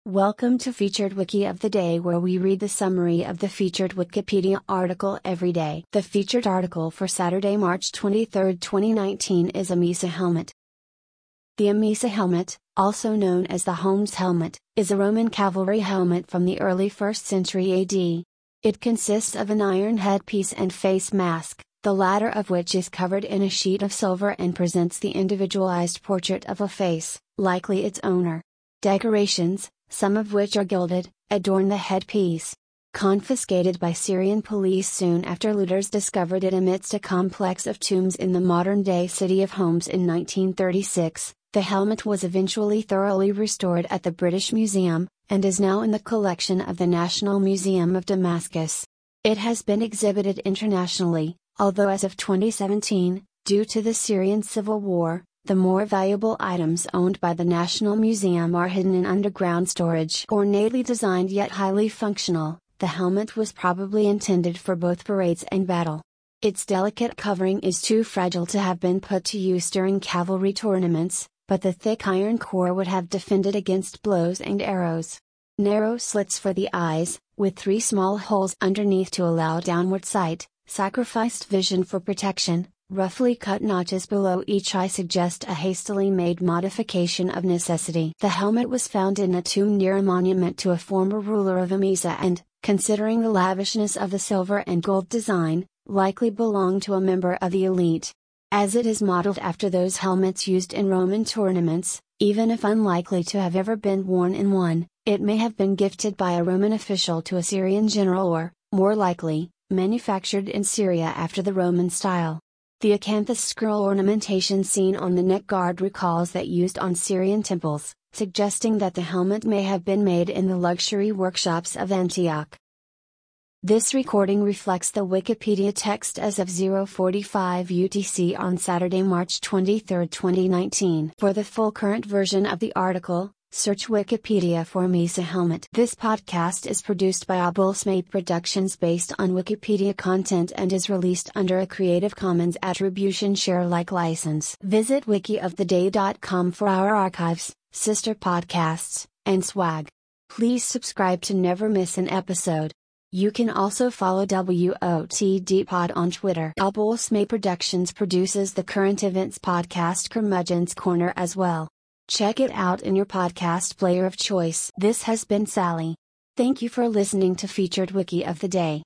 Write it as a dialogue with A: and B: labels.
A: Welcome to Featured Wiki of the Day, where we read the summary of the featured Wikipedia article every day. The featured article for Saturday, March 23, 2019 is a Mesa helmet. The Amisa helmet, also known as the Holmes helmet, is a Roman cavalry helmet from the early 1st century AD. It consists of an iron headpiece and face mask, the latter of which is covered in a sheet of silver and presents the individualized portrait of a face, likely its owner. Decorations, some of which are gilded, adorn the headpiece. Confiscated by Syrian police soon after looters discovered it amidst a complex of tombs in the modern-day city of Homs in 1936, the helmet was eventually thoroughly restored at the British Museum, and is now in the collection of the National Museum of Damascus. It has been exhibited internationally, although as of 2017, due to the Syrian civil war, the more valuable items owned by the National Museum are hidden in underground storage. Ornately designed yet highly functional, the helmet was probably intended for both parades and battle. Its delicate covering is too fragile to have been put to use during cavalry tournaments, but the thick iron core would have defended against blows and arrows. Narrow slits for the eyes, with 3 small holes underneath to allow downward sight, sacrificed vision for protection. Roughly cut notches below each eye suggest a hastily made modification of necessity. The helmet was found in a tomb near a monument to a former ruler of Amisa and, considering the lavishness of the silver and gold design, likely belonged to a member of the elite. As it is modeled after those helmets used in Roman tournaments, even if unlikely to have ever been worn in one, it may have been gifted by a Roman official to a Syrian general or, more likely, manufactured in Syria after the Roman style. The acanthus scroll ornamentation seen on the neck guard recalls that used on Syrian temples, suggesting that the helmet may have been made in the luxury workshops of Antioch. This recording reflects the Wikipedia text as of 0:45 UTC on Saturday, March 23, 2019. For the full current version of the article, search Wikipedia for Mesa helmet. This podcast is produced by Abulsmate Productions based on Wikipedia content and is released under a Creative Commons Attribution Share Alike license. Visit wikioftheday.com for our archives, sister podcasts, and swag. Please subscribe to never miss an episode. You can also follow WOTDpod on Twitter. Abulsmate Productions produces the current events podcast Curmudgeon's Corner as well. Check it out in your podcast player of choice. This has been Sally. Thank you for listening to Featured Wiki of the Day.